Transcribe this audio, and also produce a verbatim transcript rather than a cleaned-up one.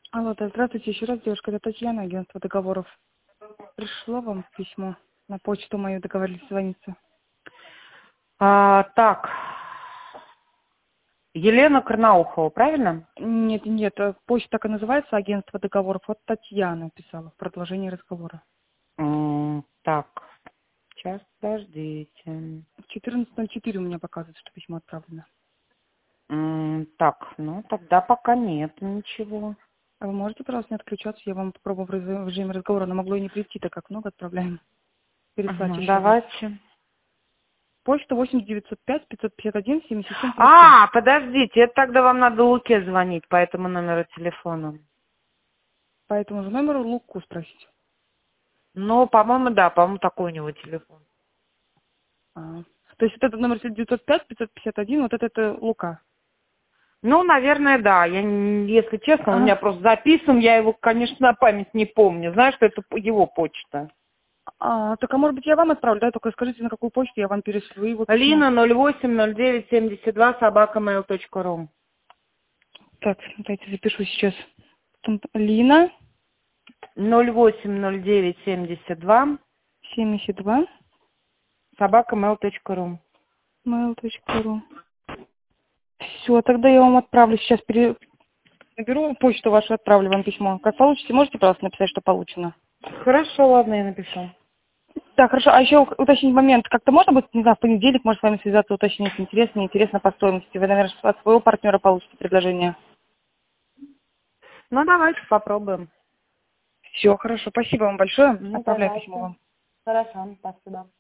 Алло, да, здравствуйте еще раз, девушка, это Татьяна, агентство договоров. Пришло вам письмо на почту мою, договорились звониться. А, так, Елена Карнаухова, правильно? Нет, нет, э, почта так и называется, агентство договоров. Вот Татьяна писала в продолжении разговора. М, так, сейчас, подождите. В четырнадцать ноль четыре у меня показывает, что письмо отправлено. М, так, ну тогда пока нет ничего. А вы можете, пожалуйста, не отключаться? Я вам попробую в режи- в режиме разговора, но могло и не прийти, так как много отправляем. Переслать Мгм, еще раз. давайте. Почта восемь девятьсот пять пятьсот пятьдесят один семьдесят семь сорок семь. А, подождите, это тогда вам надо Луке звонить по этому номеру телефона. По этому же номеру Луку спросить. Ну, по-моему, да, по-моему, такой у него телефон. А. То есть вот этот номер девятьсот пять пятьсот пятьдесят один, вот это, это Лука. Ну, наверное, да. Я, не- если честно, он у меня А, просто записан, я его, конечно, на память не помню. Знаю, что это его почта. а, так, а может быть, я вам отправлю, да? Только скажите, на какую почту я вам перешлю его письмо. Лина ноль восемь ноль девять семьдесят два собака mail точка ру. Так, дайте запишу сейчас. Там Лина, ноль восемь ноль девять семьдесят два семьдесят два, собака mail точка ру. mail точка ру. Все, тогда я вам отправлю. Сейчас пере... наберу почту вашу, отправлю вам письмо. Как получите, можете просто написать, что получено. Хорошо, ладно, я напишу. Так, хорошо. А еще уточнить момент. Как-то можно будет, не знаю, в понедельник, может, с вами связаться, уточнить, интересно, неинтересно по стоимости. Вы, наверное, от своего партнера получите предложение. Ну, давайте попробуем. Все, хорошо. Спасибо вам большое. Ну, Отправляю письмо давайте. вам. Хорошо, спасибо.